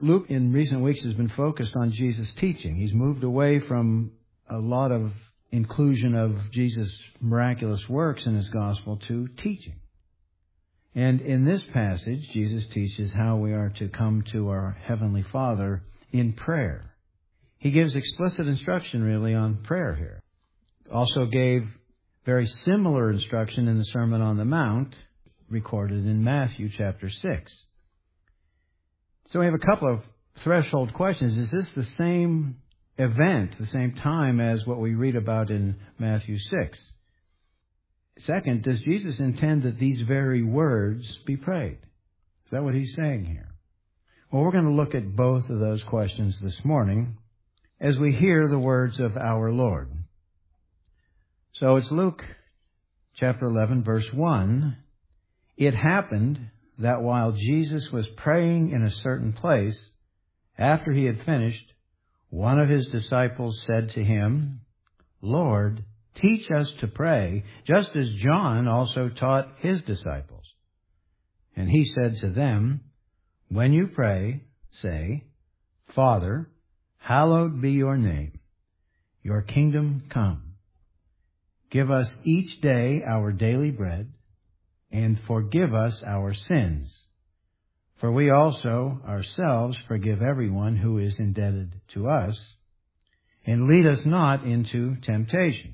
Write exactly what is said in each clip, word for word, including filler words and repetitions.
Luke in recent weeks has been focused on Jesus' teaching. He's moved away from a lot of inclusion of Jesus' miraculous works in his gospel to teaching. And in this passage, Jesus teaches how we are to come to our Heavenly Father in prayer. He gives explicit instruction, really, on prayer here. Also gave very similar instruction in the Sermon on the Mount, recorded in Matthew chapter six. So we have a couple of threshold questions. Is this the same event, the same time as what we read about in Matthew six? Second, does Jesus intend that these very words be prayed? Is that what he's saying here? Well, we're going to look at both of those questions this morning as we hear the words of our Lord. So it's Luke chapter eleven, verse one. It happened that while Jesus was praying in a certain place, after he had finished, one of his disciples said to him, "Lord, teach us to pray, just as John also taught his disciples." And he said to them, "When you pray, say, 'Father, hallowed be your name. Your kingdom come. Give us each day our daily bread, and forgive us our sins. For we also ourselves forgive everyone who is indebted to us. And lead us not into temptation.'"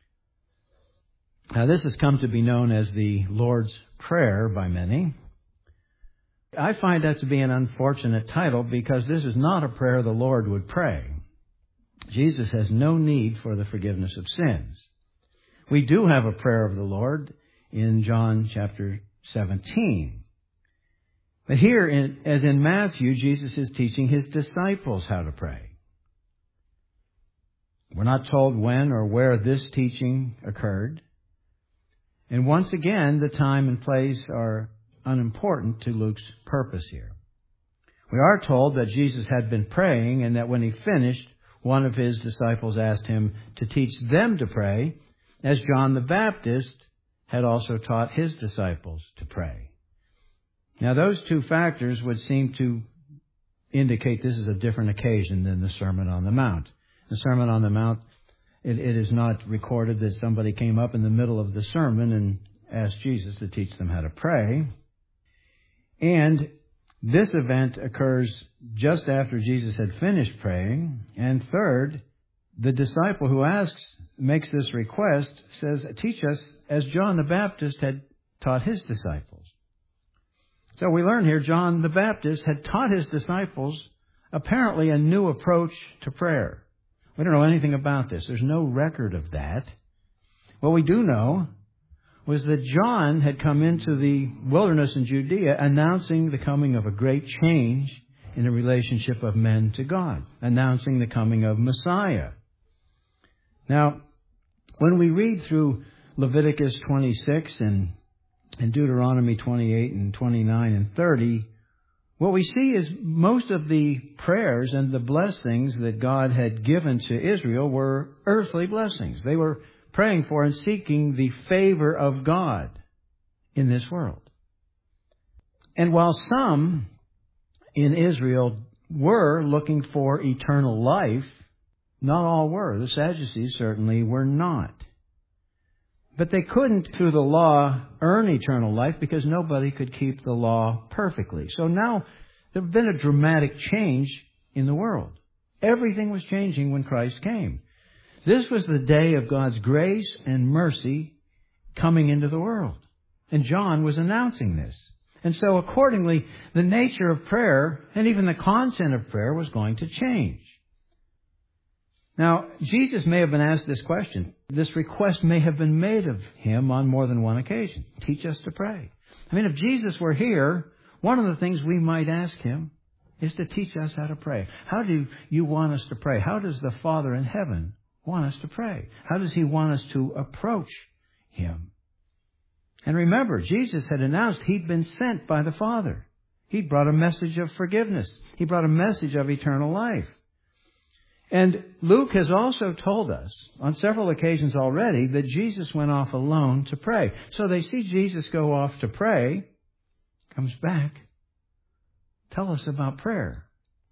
Now, this has come to be known as the Lord's Prayer by many. I find that to be an unfortunate title because this is not a prayer the Lord would pray. Jesus has no need for the forgiveness of sins. We do have a prayer of the Lord in John chapter seventeen. But here, in, as in Matthew, Jesus is teaching his disciples how to pray. We're not told when or where this teaching occurred. And once again, the time and place are unimportant to Luke's purpose here. We are told that Jesus had been praying and that when he finished, one of his disciples asked him to teach them to pray, as John the Baptist had also taught his disciples to pray. Now, those two factors would seem to indicate this is a different occasion than the Sermon on the Mount. The Sermon on the Mount, it, it is not recorded that somebody came up in the middle of the sermon and asked Jesus to teach them how to pray. And this event occurs just after Jesus had finished praying. And third, the disciple who asks, makes this request, says, "Teach us as John the Baptist had taught his disciples." So we learn here John the Baptist had taught his disciples apparently a new approach to prayer. We don't know anything about this. There's no record of that. What we do know was that John had come into the wilderness in Judea announcing the coming of a great change in the relationship of men to God, announcing the coming of Messiah. Now, when we read through Leviticus twenty-six and, and Deuteronomy twenty-eight and twenty-nine and thirty, what we see is most of the prayers and the blessings that God had given to Israel were earthly blessings. They were praying for and seeking the favor of God in this world. And while some in Israel were looking for eternal life, not all were. The Sadducees certainly were not. But they couldn't, through the law, earn eternal life because nobody could keep the law perfectly. So now there has been a dramatic change in the world. Everything was changing when Christ came. This was the day of God's grace and mercy coming into the world. And John was announcing this. And so accordingly, the nature of prayer and even the content of prayer was going to change. Now, Jesus may have been asked this question. This request may have been made of him on more than one occasion. Teach us to pray. I mean, if Jesus were here, one of the things we might ask him is to teach us how to pray. How do you want us to pray? How does the Father in heaven want us to pray? How does he want us to approach him? And remember, Jesus had announced he'd been sent by the Father. He brought a message of forgiveness. He brought a message of eternal life. And Luke has also told us on several occasions already that Jesus went off alone to pray. So they see Jesus go off to pray, comes back. Tell us about prayer.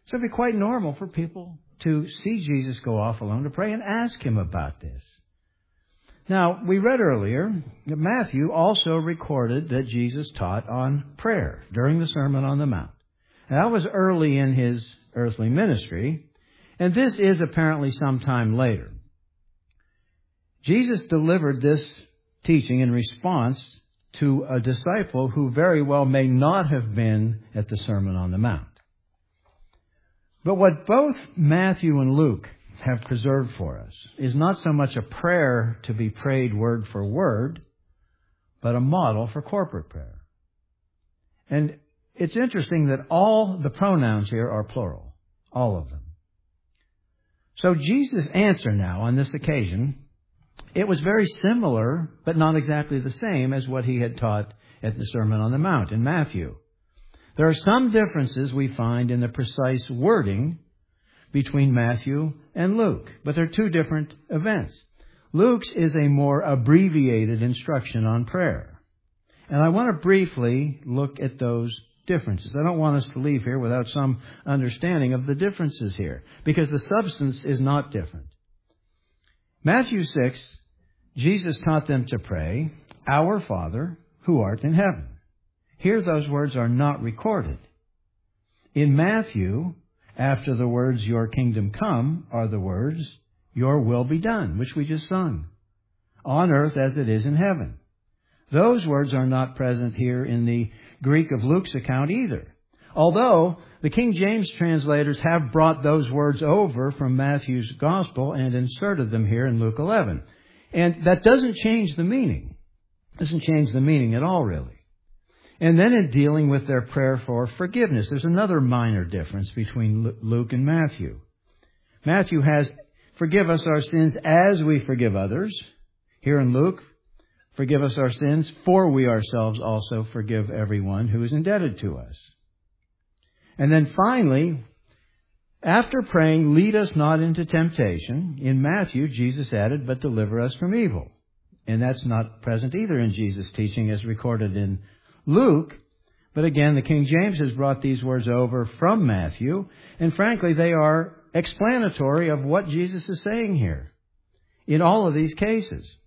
So it'd be quite normal for people to see Jesus go off alone to pray and ask him about this. Now, we read earlier that Matthew also recorded that Jesus taught on prayer during the Sermon on the Mount. Now, that was early in his earthly ministry, and this is apparently sometime later. Jesus delivered this teaching in response to a disciple who very well may not have been at the Sermon on the Mount. But what both Matthew and Luke have preserved for us is not so much a prayer to be prayed word for word, but a model for corporate prayer. And it's interesting that all the pronouns here are plural, all of them. So Jesus' answer now on this occasion, it was very similar, but not exactly the same as what he had taught at the Sermon on the Mount in Matthew. There are some differences we find in the precise wording between Matthew and Luke, but they're two different events. Luke's is a more abbreviated instruction on prayer. And I want to briefly look at those differences. I don't want us to leave here without some understanding of the differences here, because the substance is not different. Matthew six, Jesus taught them to pray, "Our Father, who art in heaven." Here those words are not recorded. In Matthew, after the words, "Your kingdom come," are the words, "Your will be done," which we just sung, on earth as it is in heaven. Those words are not present here in the Greek of Luke's account either, although the King James translators have brought those words over from Matthew's gospel and inserted them here in Luke eleven. And that doesn't change the meaning. It doesn't change the meaning at all, really. And then in dealing with their prayer for forgiveness, there's another minor difference between Luke and Matthew. Matthew has, "Forgive us our sins as we forgive others." Here in Luke, "Forgive us our sins, for we ourselves also forgive everyone who is indebted to us." And then finally, after praying, "Lead us not into temptation," in Matthew, Jesus added, "But deliver us from evil." And that's not present either in Jesus' teaching as recorded in Luke. But again, the King James has brought these words over from Matthew, and frankly, they are explanatory of what Jesus is saying here in all of these cases.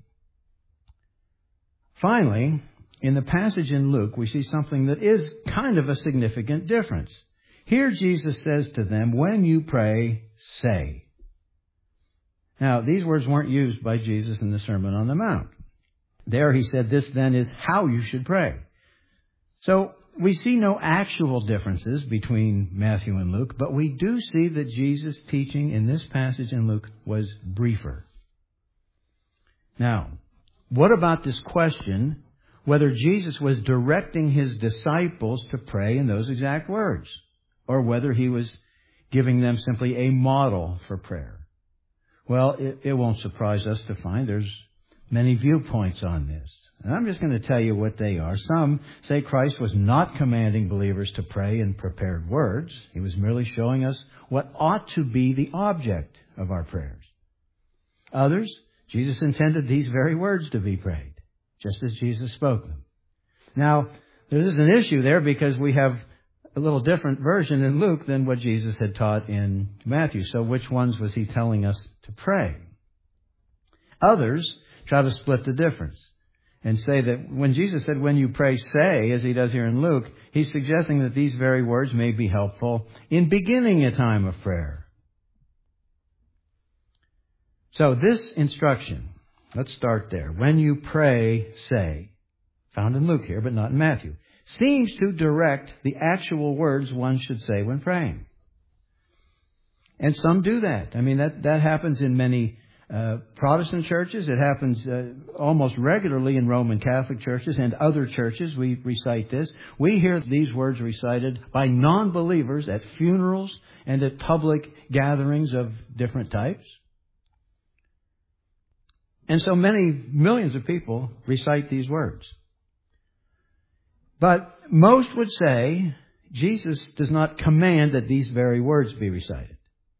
Finally, in the passage in Luke, we see something that is kind of a significant difference. Here Jesus says to them, "When you pray, say." Now, these words weren't used by Jesus in the Sermon on the Mount. There he said, "This then is how you should pray." So we see no actual differences between Matthew and Luke, but we do see that Jesus' teaching in this passage in Luke was briefer. Now, what about this question whether Jesus was directing his disciples to pray in those exact words, or whether he was giving them simply a model for prayer? Well, it, it won't surprise us to find there's many viewpoints on this. And I'm just going to tell you what they are. Some say Christ was not commanding believers to pray in prepared words. He was merely showing us what ought to be the object of our prayers. Others, Jesus intended these very words to be prayed, just as Jesus spoke them. Now, there is an issue there because we have a little different version in Luke than what Jesus had taught in Matthew. So which ones was he telling us to pray? Others try to split the difference and say that when Jesus said, "When you pray, say," as he does here in Luke, he's suggesting that these very words may be helpful in beginning a time of prayer. So this instruction, let's start there. "When you pray, say," found in Luke here, but not in Matthew, seems to direct the actual words one should say when praying. And some do that. I mean, that, that happens in many Uh, Protestant churches. It happens uh, almost regularly in Roman Catholic churches and other churches. We recite this. We hear these words recited by non-believers at funerals and at public gatherings of different types. And so many millions of people recite these words. But most would say Jesus does not command that these very words be recited.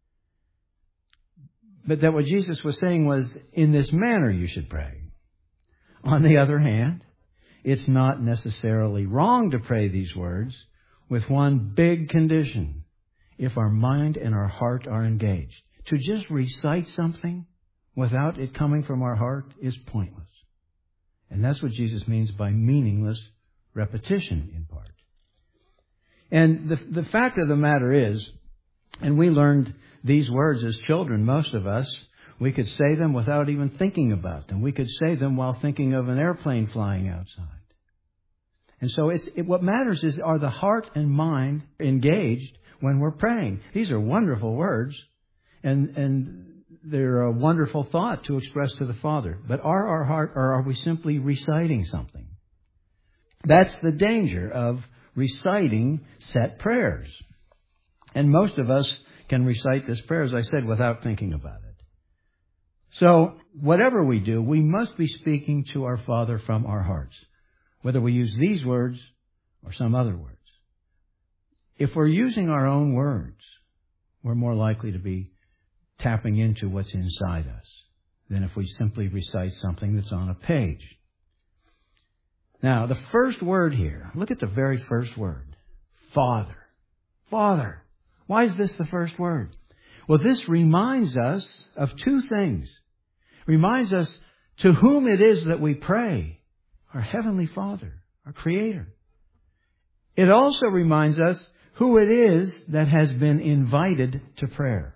But that what Jesus was saying was, in this manner you should pray. On the other hand, it's not necessarily wrong to pray these words with one big condition. if our mind and our heart are engaged. To just recite something without it coming from our heart is pointless. And that's what Jesus means by meaningless repetition in part. And the, the fact of the matter is, and we learned these words as children, most of us, we could say them without even thinking about them. We could say them while thinking of an airplane flying outside. And so it's, it, what matters is, are the heart and mind engaged when we're praying? These are wonderful words, and, and they're a wonderful thought to express to the Father. But are our heart, or are we simply reciting something? That's the danger of reciting set prayers. And most of us can recite this prayer, as I said, without thinking about it. So, whatever we do, we must be speaking to our Father from our hearts, whether we use these words or some other words. If we're using our own words, we're more likely to be tapping into what's inside us than if we simply recite something that's on a page. Now, the first word here, look at the very first word. Father. Father. Why is this the first word? Well, this reminds us of two things. Reminds us to whom it is that we pray. Our Heavenly Father, our Creator. It also reminds us who it is that has been invited to prayer.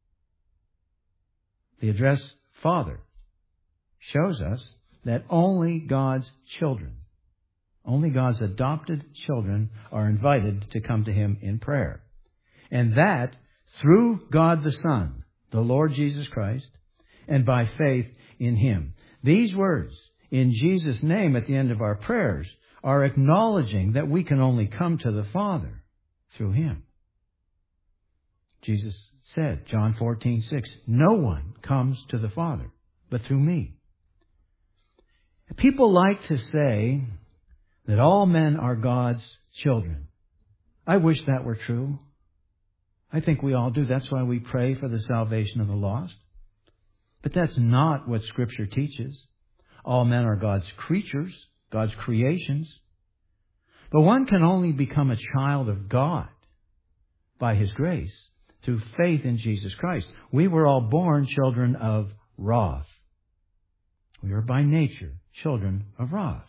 The address Father shows us that only God's children, only God's adopted children are invited to come to Him in prayer. And that through God the Son, the Lord Jesus Christ, and by faith in Him. These words, in Jesus' name at the end of our prayers, are acknowledging that we can only come to the Father through Him. Jesus said, John fourteen six, no one comes to the Father but through me. People like to say that all men are God's children. I wish that were true. I think we all do. That's why we pray for the salvation of the lost. But that's not what Scripture teaches. All men are God's creatures, God's creations. But one can only become a child of God by His grace through faith in Jesus Christ. We were all born children of wrath. We are by nature children of wrath.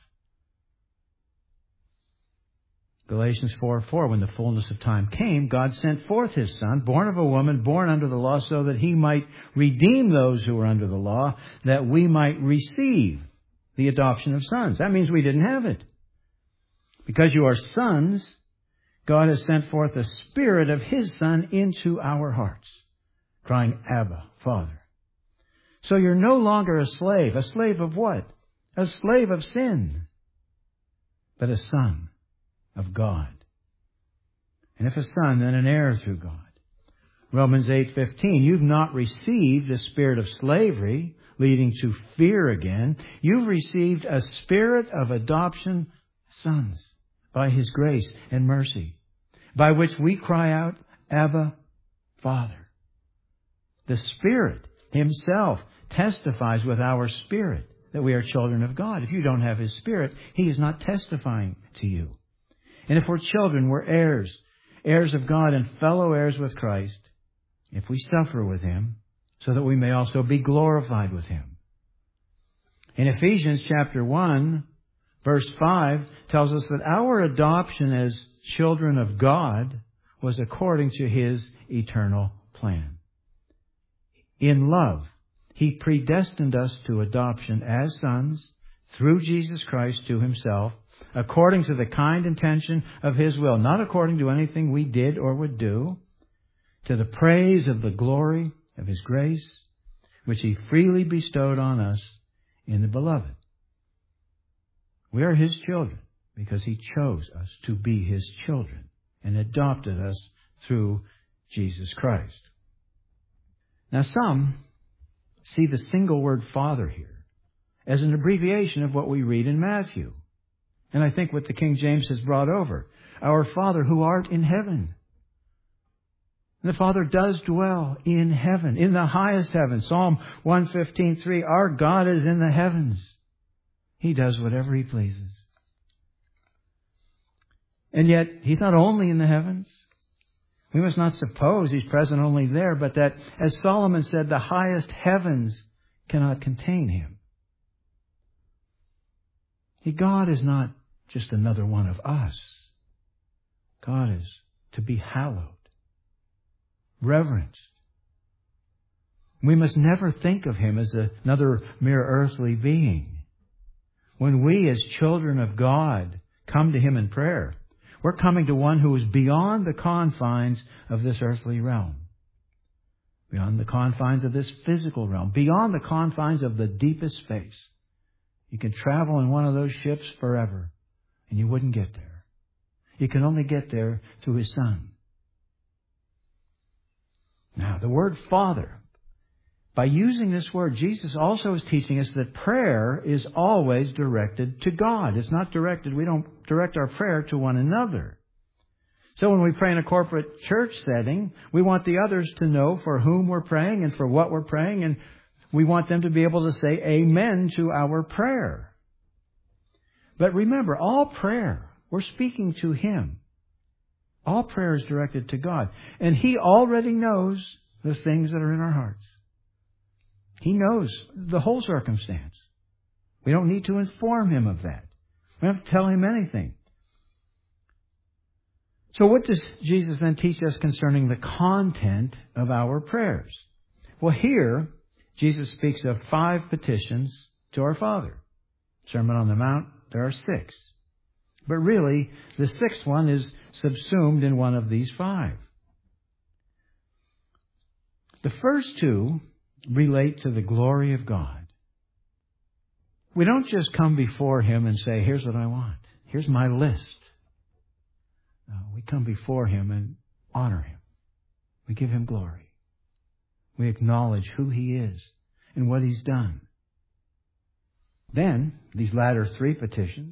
Galatians four four, when the fullness of time came, God sent forth His Son, born of a woman, born under the law, so that He might redeem those who were under the law, that we might receive the adoption of sons. That means we didn't have it. Because you are sons, God has sent forth the Spirit of His Son into our hearts, crying, Abba, Father. So you're no longer a slave. A slave of what? A slave of sin. But a son of God. And if a son, then an heir through God. Romans eight fifteen, you've not received a spirit of slavery leading to fear again. You've received a spirit of adoption, sons, by His grace and mercy, by which we cry out, Abba, Father. The Spirit Himself testifies with our spirit that we are children of God. If you don't have His Spirit, He is not testifying to you. And if we're children, we're heirs, heirs of God and fellow heirs with Christ, if we suffer with Him, so that we may also be glorified with Him. In Ephesians chapter one, verse five, tells us that our adoption as children of God was according to His eternal plan. In love, He predestined us to adoption as sons through Jesus Christ to Himself, according to the kind intention of His will, not according to anything we did or would do, to the praise of the glory of His grace, which He freely bestowed on us in the Beloved. We are His children because He chose us to be His children and adopted us through Jesus Christ. Now some see the single word Father here as an abbreviation of what we read in Matthew. And I think what the King James has brought over, our Father who art in heaven. And the Father does dwell in heaven, in the highest heaven. Psalm one fifteen three, our God is in the heavens. He does whatever He pleases. And yet, He's not only in the heavens. We must not suppose He's present only there, but that, as Solomon said, the highest heavens cannot contain Him. See, God is not just another one of us. God is to be hallowed, reverenced. We must never think of Him as another mere earthly being. When we, as children of God, come to Him in prayer, we're coming to one who is beyond the confines of this earthly realm, beyond the confines of this physical realm, beyond the confines of the deepest space. You can travel in one of those ships forever, and you wouldn't get there. You can only get there through His Son. Now, the word Father, by using this word, Jesus also is teaching us that prayer is always directed to God. It's not directed, we don't direct our prayer to one another. So when we pray in a corporate church setting, we want the others to know for whom we're praying and for what we're praying, and we want them to be able to say amen to our prayer. But remember, all prayer, we're speaking to Him. All prayer is directed to God. And He already knows the things that are in our hearts. He knows the whole circumstance. We don't need to inform Him of that. We don't have to tell Him anything. So what does Jesus then teach us concerning the content of our prayers? Well, here, Jesus speaks of five petitions to our Father. Sermon on the Mount, there are six. But really, the sixth one is subsumed in one of these five. The first two relate to the glory of God. We don't just come before Him and say, here's what I want. Here's my list. No, we come before Him and honor Him. We give Him glory. We acknowledge who He is and what He's done. Then, these latter three petitions,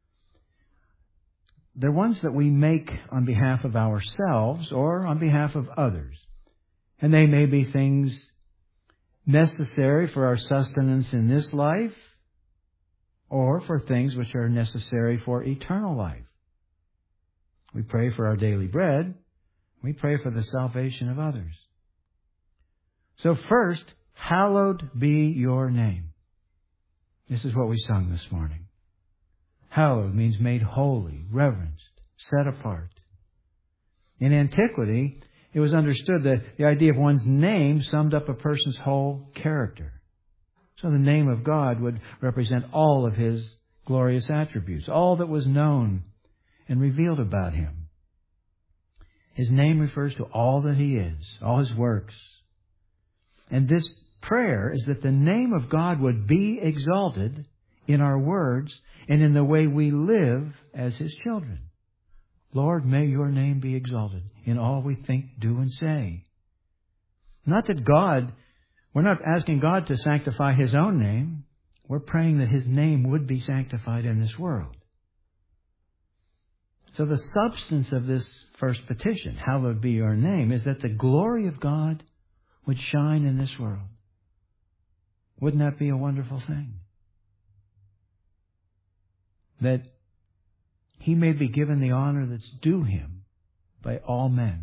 they're ones that we make on behalf of ourselves or on behalf of others. And they may be things necessary for our sustenance in this life, or for things which are necessary for eternal life. We pray for our daily bread. We pray for the salvation of others. So first, hallowed be your name. This is what we sung this morning. Hallowed means made holy, reverenced, set apart. In antiquity, it was understood that the idea of one's name summed up a person's whole character. So the name of God would represent all of His glorious attributes, all that was known and revealed about Him. His name refers to all that He is, all His works. And this prayer is that the name of God would be exalted in our words and in the way we live as His children. Lord, may your name be exalted in all we think, do, and say. Not that God, we're not asking God to sanctify His own name. We're praying that His name would be sanctified in this world. So the substance of this first petition, hallowed be your name, is that the glory of God would shine in this world. Wouldn't that be a wonderful thing? That He may be given the honor that's due Him by all men.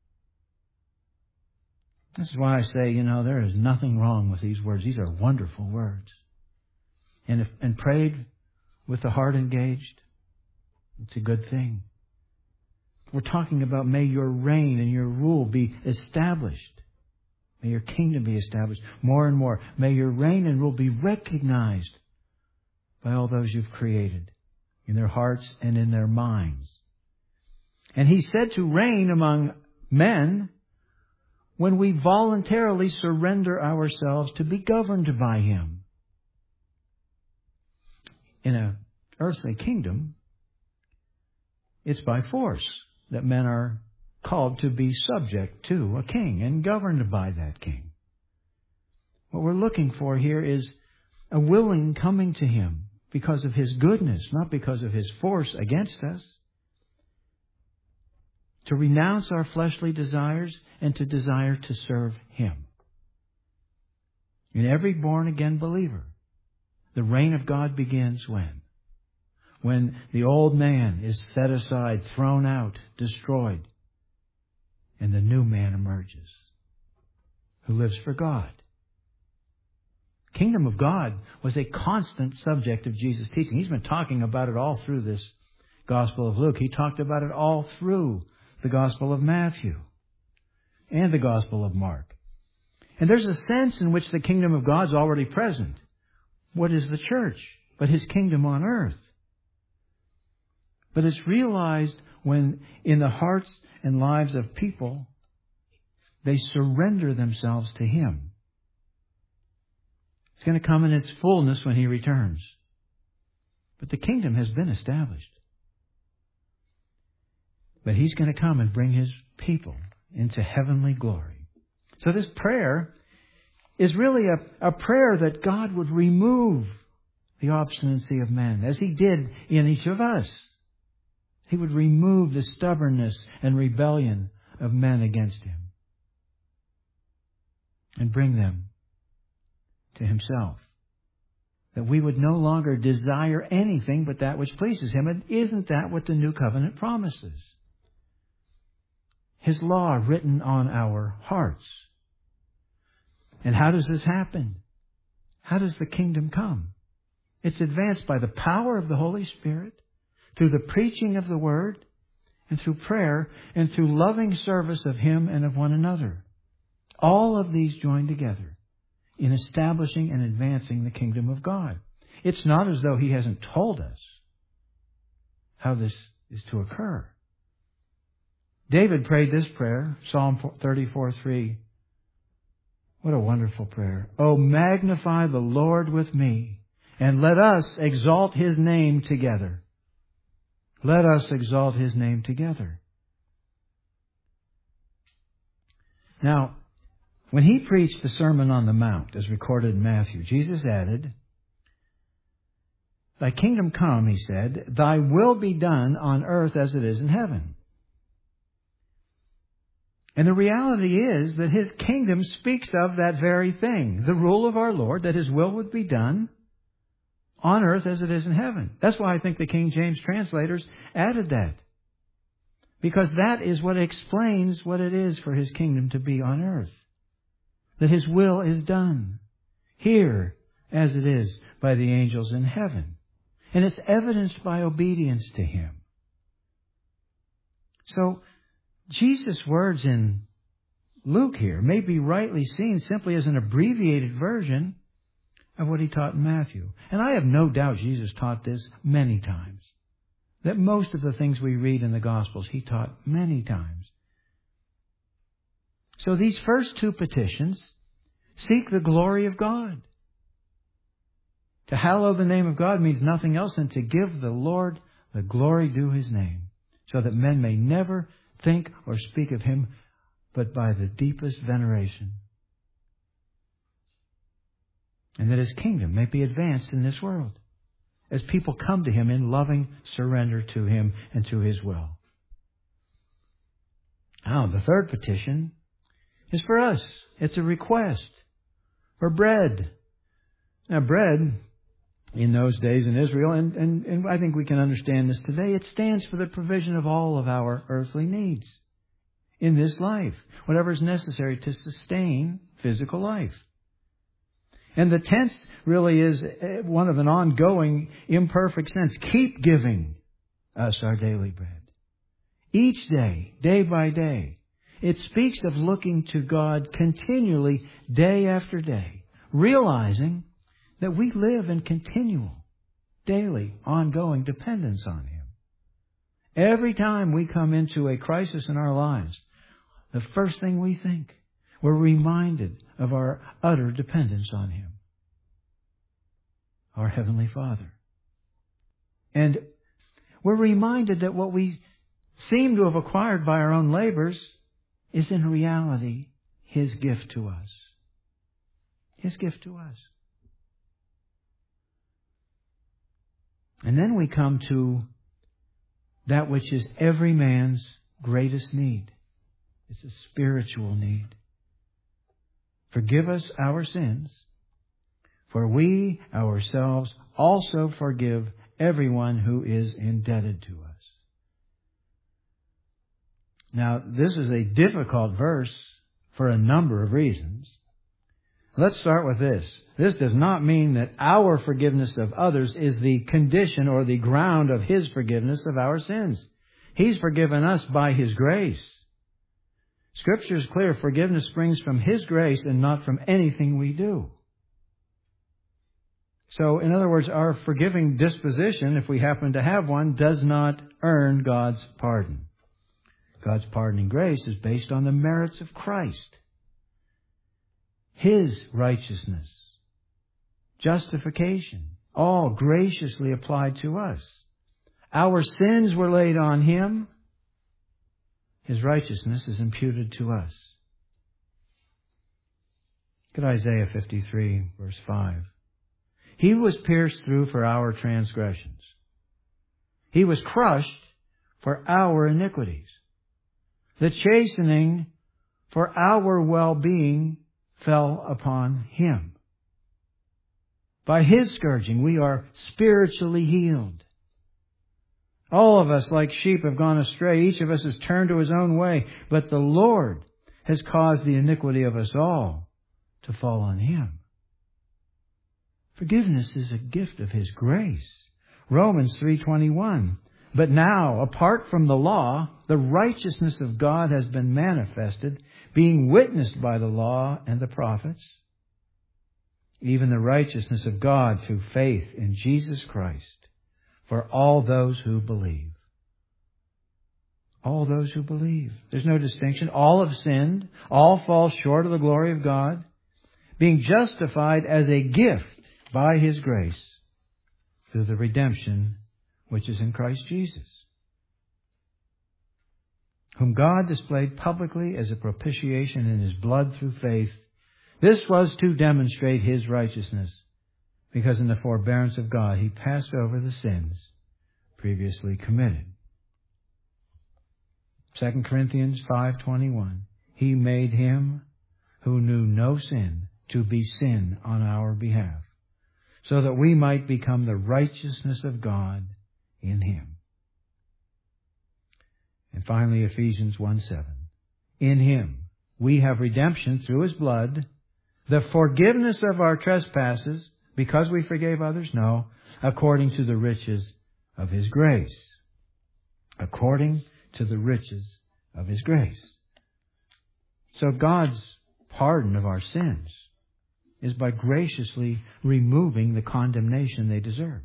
This is why I say, you know, there is nothing wrong with these words. These are wonderful words. And if and prayed with the heart engaged, it's a good thing. We're talking about may your reign and your rule be established. May your kingdom be established more and more. May your reign and rule be recognized by all those you've created in their hearts and in their minds. And He said to reign among men when we voluntarily surrender ourselves to be governed by Him. In an earthly kingdom, it's by force that men are called to be subject to a king and governed by that king. What we're looking for here is a willing coming to Him because of His goodness, not because of His force against us. To renounce our fleshly desires and to desire to serve Him. In every born-again believer, the reign of God begins when? When the old man is set aside, thrown out, destroyed, and the new man emerges, who lives for God. Kingdom of God was a constant subject of Jesus' teaching. He's been talking about it all through this Gospel of Luke. He talked about it all through the Gospel of Matthew and the Gospel of Mark. And there's a sense in which the kingdom of God's already present. What is the church but His kingdom on earth? But it's realized when in the hearts and lives of people, they surrender themselves to Him. It's going to come in its fullness when He returns. But the kingdom has been established. But He's going to come and bring His people into heavenly glory. So this prayer is really a, a prayer that God would remove the obstinacy of men, as He did in each of us. He would remove the stubbornness and rebellion of men against Him and bring them to Himself. That we would no longer desire anything but that which pleases Him. And isn't that what the New Covenant promises? His law written on our hearts. And how does this happen? How does the kingdom come? It's advanced by the power of the Holy Spirit, through the preaching of the Word, and through prayer, and through loving service of Him and of one another. All of these join together in establishing and advancing the kingdom of God. It's not as though He hasn't told us how this is to occur. David prayed this prayer, Psalm thirty-four three. What a wonderful prayer. Oh, magnify the Lord with me, and let us exalt His name together. Let us exalt His name together. Now, when He preached the Sermon on the Mount, as recorded in Matthew, Jesus added, Thy kingdom come, He said, Thy will be done on earth as it is in heaven. And the reality is that His kingdom speaks of that very thing, the rule of our Lord, that His will would be done on earth as it is in heaven. That's why I think the King James translators added that. Because that is what explains what it is for His kingdom to be on earth. That His will is done here as it is by the angels in heaven. And it's evidenced by obedience to Him. So, Jesus' words in Luke here may be rightly seen simply as an abbreviated version of what He taught in Matthew. And I have no doubt Jesus taught this many times. That most of the things we read in the Gospels He taught many times. So these first two petitions seek the glory of God. To hallow the name of God means nothing else than to give the Lord the glory due His name, so that men may never think or speak of Him but by the deepest veneration. And that His kingdom may be advanced in this world as people come to Him in loving surrender to Him and to His will. Now, the third petition is for us. It's a request for bread. Now, bread in those days in Israel, and, and, and I think we can understand this today, it stands for the provision of all of our earthly needs in this life, whatever is necessary to sustain physical life. And the tense really is one of an ongoing, imperfect sense. Keep giving us our daily bread. Each day, day by day. It speaks of looking to God continually, day after day, realizing that we live in continual, daily, ongoing dependence on Him. Every time we come into a crisis in our lives, the first thing we think, we're reminded of our utter dependence on Him, our Heavenly Father. And we're reminded that what we seem to have acquired by our own labors is in reality His gift to us. His gift to us. And then we come to that which is every man's greatest need. It's a spiritual need. Forgive us our sins, for we ourselves also forgive everyone who is indebted to us. Now, this is a difficult verse for a number of reasons. Let's start with this. This does not mean that our forgiveness of others is the condition or the ground of His forgiveness of our sins. He's forgiven us by His grace. Scripture is clear. Forgiveness springs from His grace and not from anything we do. So, in other words, our forgiving disposition, if we happen to have one, does not earn God's pardon. God's pardoning grace is based on the merits of Christ. His righteousness, justification, all graciously applied to us. Our sins were laid on Him. His righteousness is imputed to us. Look at Isaiah fifty-three, verse five. He was pierced through for our transgressions. He was crushed for our iniquities. The chastening for our well-being fell upon Him. By His scourging, we are spiritually healed. All of us, like sheep, have gone astray. Each of us has turned to his own way. But the Lord has caused the iniquity of us all to fall on Him. Forgiveness is a gift of His grace. Romans three twenty-one. But now, apart from the law, the righteousness of God has been manifested, being witnessed by the law and the prophets, even the righteousness of God through faith in Jesus Christ, for all those who believe. All those who believe. There's no distinction. All have sinned. All fall short of the glory of God, being justified as a gift by His grace through the redemption which is in Christ Jesus, whom God displayed publicly as a propitiation in His blood through faith. This was to demonstrate His righteousness, because in the forbearance of God He passed over the sins previously committed. Second Corinthians five twenty-one. He made Him who knew no sin to be sin on our behalf, so that we might become the righteousness of God in Him. And finally, Ephesians one seven. In Him we have redemption through His blood, the forgiveness of our trespasses, because we forgave others? No, according to the riches of His grace. According to the riches of His grace. So God's pardon of our sins is by graciously removing the condemnation they deserve.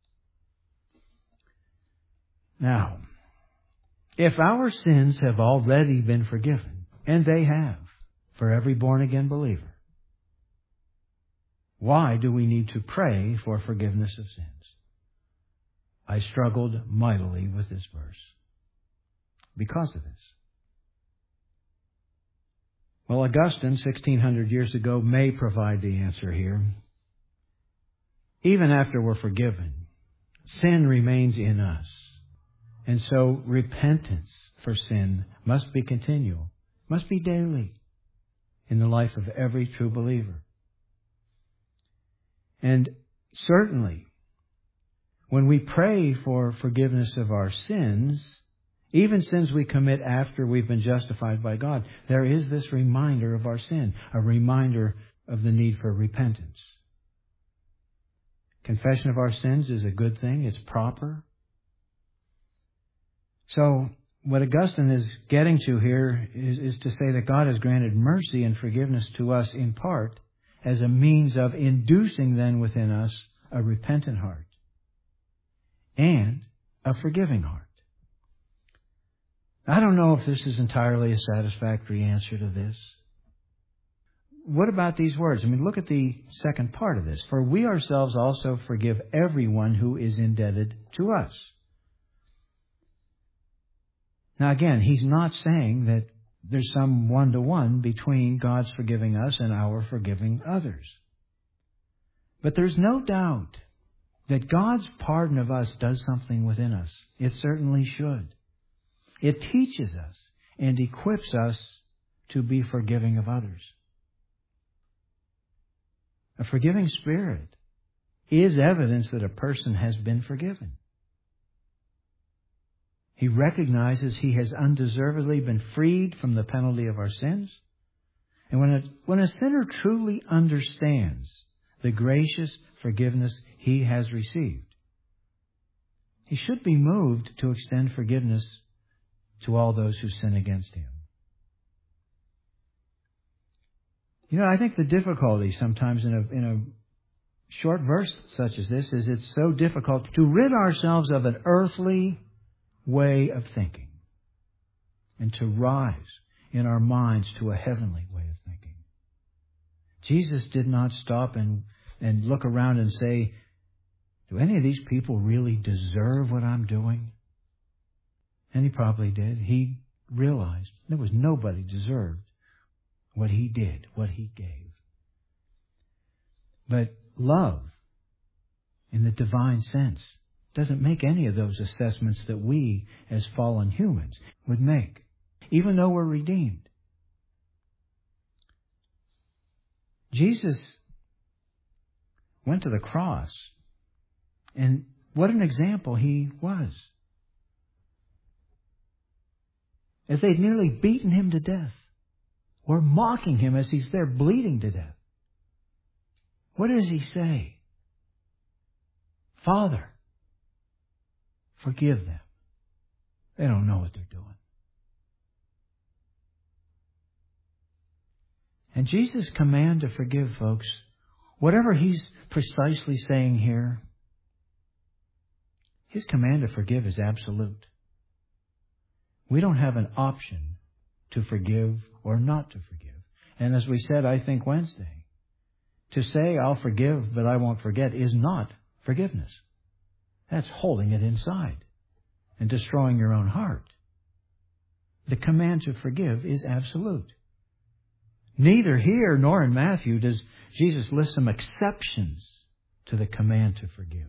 Now, if our sins have already been forgiven, and they have, for every born-again believer, why do we need to pray for forgiveness of sins? I struggled mightily with this verse because of this. Well, Augustine, sixteen hundred years ago, may provide the answer here. Even after we're forgiven, sin remains in us. And so repentance for sin must be continual, must be daily in the life of every true believer. And certainly, when we pray for forgiveness of our sins, even sins we commit after we've been justified by God, there is this reminder of our sin, a reminder of the need for repentance. Confession of our sins is a good thing. It's proper. So, what Augustine is getting to here is, is to say that God has granted mercy and forgiveness to us in part as a means of inducing then within us a repentant heart and a forgiving heart. I don't know if this is entirely a satisfactory answer to this. What about these words? I mean, look at the second part of this. For we ourselves also forgive everyone who is indebted to us. Now again, he's not saying that there's some one-to-one between God's forgiving us and our forgiving others. But there's no doubt that God's pardon of us does something within us. It certainly should. It teaches us and equips us to be forgiving of others. A forgiving spirit is evidence that a person has been forgiven. He recognizes he has undeservedly been freed from the penalty of our sins. And when a, when a sinner truly understands the gracious forgiveness he has received, he should be moved to extend forgiveness to all those who sin against him. You know, I think the difficulty sometimes in a, in a short verse such as this is it's so difficult to rid ourselves of an earthly way of thinking and to rise in our minds to a heavenly way of thinking. Jesus did not stop and, and look around and say, do any of these people really deserve what I'm doing? And he probably did. He realized there was nobody deserved what he did, what he gave. But love, in the divine sense, doesn't make any of those assessments that we, as fallen humans, would make, even though we're redeemed. Jesus went to the cross, and what an example he was. As they'd nearly beaten him to death, or mocking him as he's there bleeding to death, what does he say? Father, forgive them. They don't know what they're doing. And Jesus' command to forgive, folks, whatever he's precisely saying here, his command to forgive is absolute. We don't have an option to forgive or not to forgive. And as we said, I think Wednesday, to say I'll forgive but I won't forget is not forgiveness. That's holding it inside and destroying your own heart. The command to forgive is absolute. Neither here nor in Matthew does Jesus list some exceptions to the command to forgive.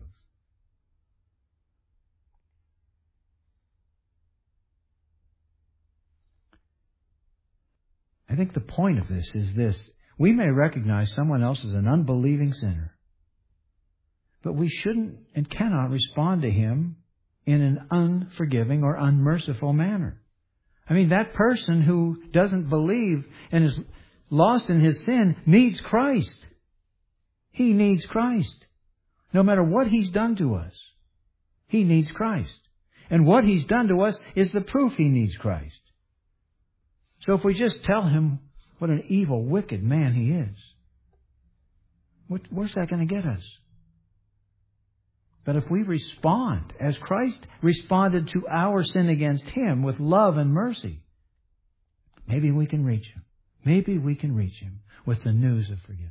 I think the point of this is this. We may recognize someone else as an unbelieving sinner, but we shouldn't and cannot respond to him in an unforgiving or unmerciful manner. I mean, that person who doesn't believe and is lost in his sin needs Christ. He needs Christ. No matter what he's done to us, he needs Christ. And what he's done to us is the proof he needs Christ. So if we just tell him what an evil, wicked man he is, what, where's that going to get us? But if we respond as Christ responded to our sin against him with love and mercy, maybe we can reach him. Maybe we can reach him with the news of forgiveness.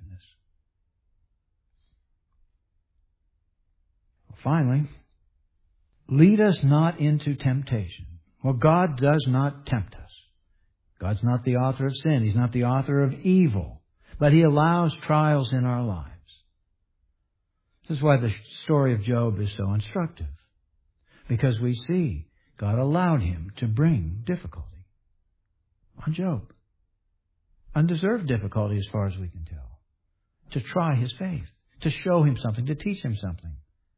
Finally, lead us not into temptation. Well, God does not tempt us. God's not the author of sin. He's not the author of evil. But He allows trials in our lives. This is why the story of Job is so instructive. Because we see God allowed him to bring difficulty on Job. Undeserved difficulty as far as we can tell. To try his faith. To show him something. To teach him something.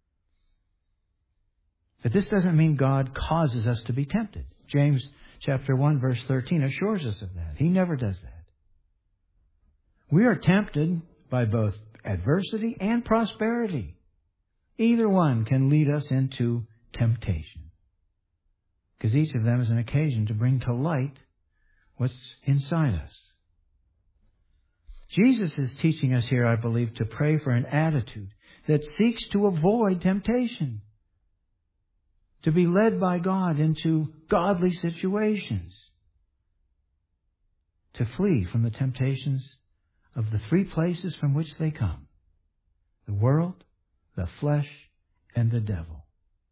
But this doesn't mean God causes us to be tempted. James chapter one verse thirteen assures us of that. He never does that. We are tempted by both adversity and prosperity. Either one can lead us into temptation. Because each of them is an occasion to bring to light what's inside us. Jesus is teaching us here, I believe, to pray for an attitude that seeks to avoid temptation. To be led by God into godly situations. To flee from the temptations of the three places from which they come. The world, the flesh, and the devil.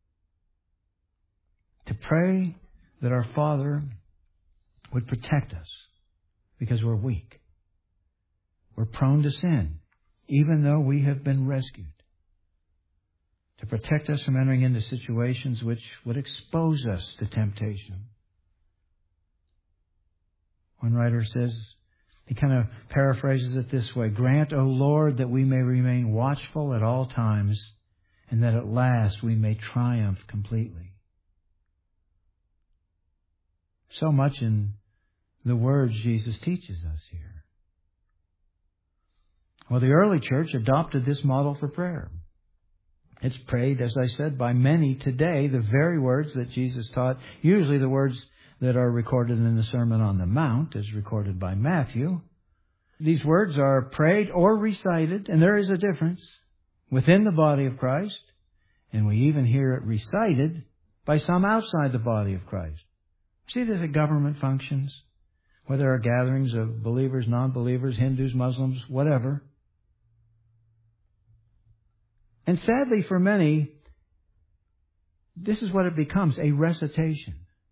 To pray that our Father would protect us because we're weak. We're prone to sin, even though we have been rescued. To protect us from entering into situations which would expose us to temptation. One writer says, he kind of paraphrases it this way, grant, O Lord, that we may remain watchful at all times, and that at last we may triumph completely. so much in the words Jesus teaches us here. Well, the early church adopted this model for prayer. It's prayed, as I said, by many today, the very words that Jesus taught, usually the words that are recorded in the Sermon on the Mount, as recorded by Matthew. These words are prayed or recited, and there is a difference within the body of Christ, and we even hear it recited by some outside the body of Christ. See this at government functions, where there are gatherings of believers, non-believers, Hindus, Muslims, whatever. And sadly for many, this is what it becomes, a recitation.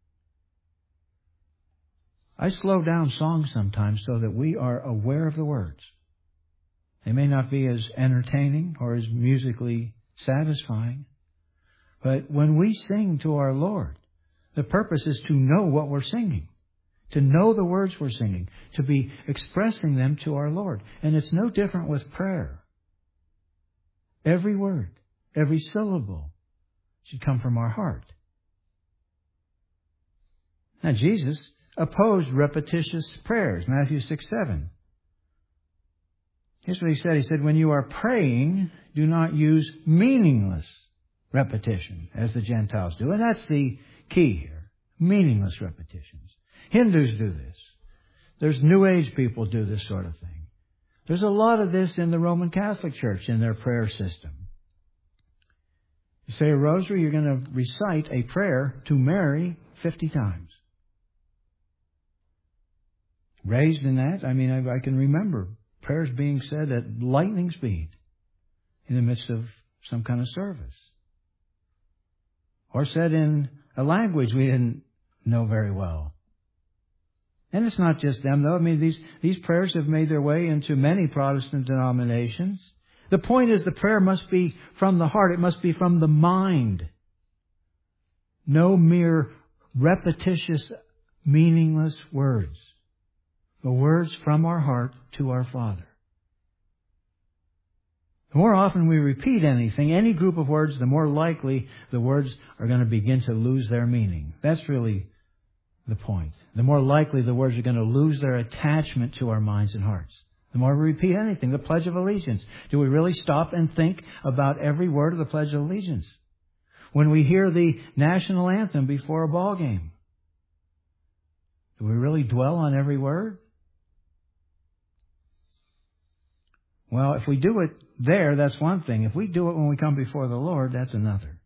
I slow down songs sometimes so that we are aware of the words. They may not be as entertaining or as musically satisfying, but when we sing to our Lord, the purpose is to know what we're singing, to know the words we're singing, to be expressing them to our Lord. And it's no different with prayer. Every word, every syllable should come from our heart. Now, Jesus opposed repetitious prayers. Matthew six seven. Here's what he said. He said, when you are praying, do not use meaningless repetition as the Gentiles do. And that's the key here. Meaningless repetitions. Hindus do this. There's New Age people do this sort of thing. There's a lot of this in the Roman Catholic Church in their prayer system. You say a rosary, you're going to recite a prayer to Mary fifty times. Raised in that, I mean, I, I can remember prayers being said at lightning speed in the midst of some kind of service. Or said in a language we didn't know very well. And it's not just them, though. I mean, these, these prayers have made their way into many Protestant denominations. The point is the prayer must be from the heart. It must be from the mind. No mere repetitious, meaningless words. But words from our heart to our Father. The more often we repeat anything, any group of words, the more likely the words are going to begin to lose their meaning. That's really the point. The more likely the words are going to lose their attachment to our minds and hearts. The more we repeat anything, the Pledge of Allegiance. Do we really stop and think about every word of the Pledge of Allegiance? When we hear the national anthem before a ball game, do we really dwell on every word? Well, if we do it there, that's one thing. If we do it when we come before the Lord, that's another.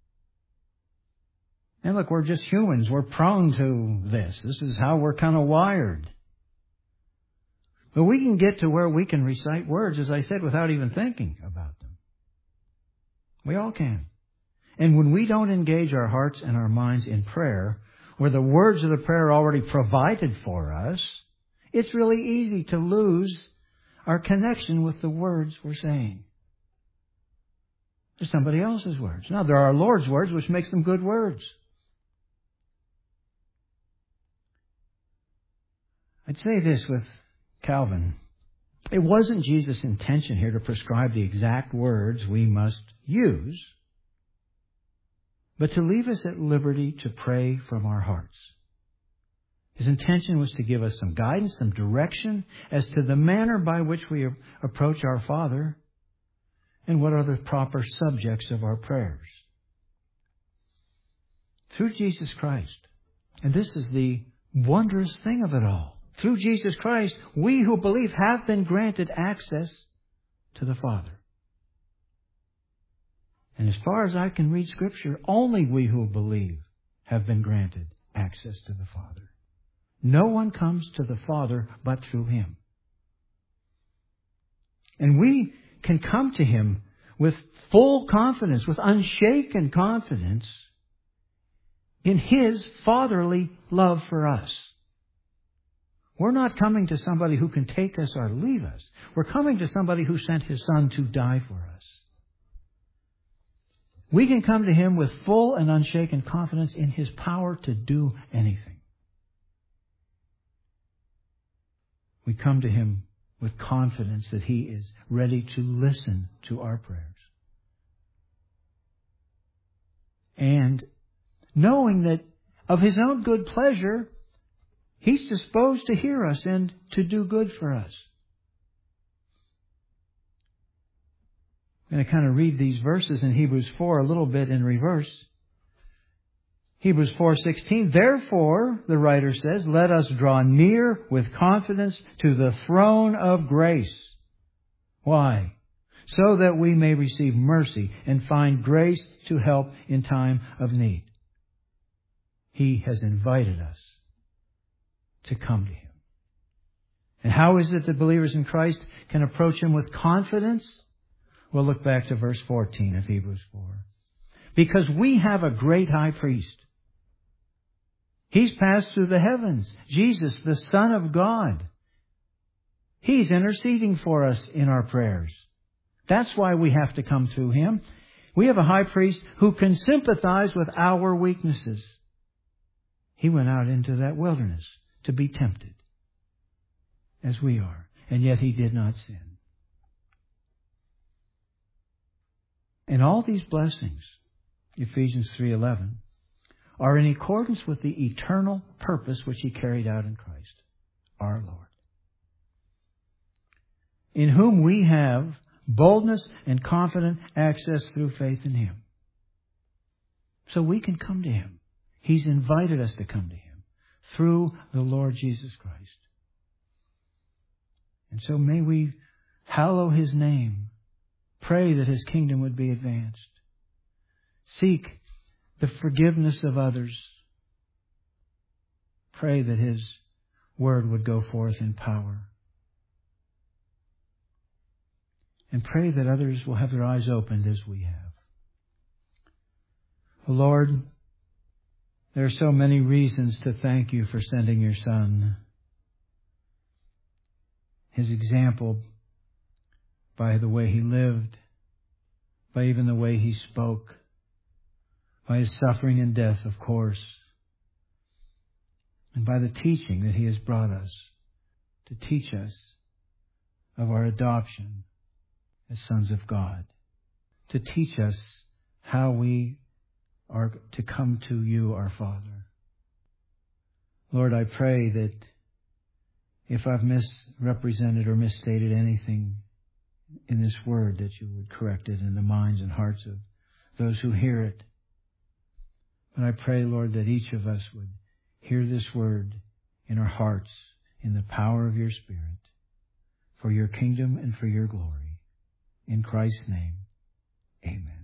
And look, we're just humans. We're prone to this. This is how we're kind of wired. But we can get to where we can recite words, as I said, without even thinking about them. We all can. And when we don't engage our hearts and our minds in prayer, where the words of the prayer are already provided for us, it's really easy to lose our connection with the words we're saying. They're somebody else's words. Now, there are our Lord's words, which makes them good words. I'd say this with Calvin. It wasn't Jesus' intention here to prescribe the exact words we must use, but to leave us at liberty to pray from our hearts. His intention was to give us some guidance, some direction as to the manner by which we approach our Father and what are the proper subjects of our prayers. Through Jesus Christ, and this is the wondrous thing of it all, through Jesus Christ, we who believe have been granted access to the Father. And as far as I can read Scripture, only we who believe have been granted access to the Father. No one comes to the Father but through Him. And we can come to Him with full confidence, with unshaken confidence in His fatherly love for us. We're not coming to somebody who can take us or leave us. We're coming to somebody who sent His Son to die for us. We can come to Him with full and unshaken confidence in His power to do anything. We come to Him with confidence that He is ready to listen to our prayers. And knowing that of His own good pleasure, He's disposed to hear us and to do good for us. I'm going to kind of read these verses in Hebrews four a little bit in reverse. Hebrews four sixteen, therefore, the writer says, let us draw near with confidence to the throne of grace. Why? So that we may receive mercy and find grace to help in time of need. He has invited us to come to Him. And how is it that believers in Christ can approach Him with confidence? We'll look back to verse fourteen of Hebrews four. Because we have a great high priest. He's passed through the heavens. Jesus, the Son of God. He's interceding for us in our prayers. That's why we have to come through Him. We have a high priest who can sympathize with our weaknesses. He went out into that wilderness to be tempted, as we are, and yet He did not sin. And all these blessings, Ephesians three eleven, are in accordance with the eternal purpose which He carried out in Christ, our Lord, in whom we have boldness and confident access through faith in Him. So we can come to Him. He's invited us to come to Him through the Lord Jesus Christ. And so may we hallow His name, pray that His kingdom would be advanced, seek the forgiveness of others, pray that His word would go forth in power, and pray that others will have their eyes opened as we have. Lord, there are so many reasons to thank You for sending Your Son. His example by the way He lived, by even the way He spoke, by His suffering and death, of course, and by the teaching that He has brought us to teach us of our adoption as sons of God, to teach us how we are to come to You, our Father. Lord, I pray that if I've misrepresented or misstated anything in this word, that You would correct it in the minds and hearts of those who hear it. But I pray, Lord, that each of us would hear this word in our hearts in the power of Your Spirit for Your kingdom and for Your glory. In Christ's name, amen.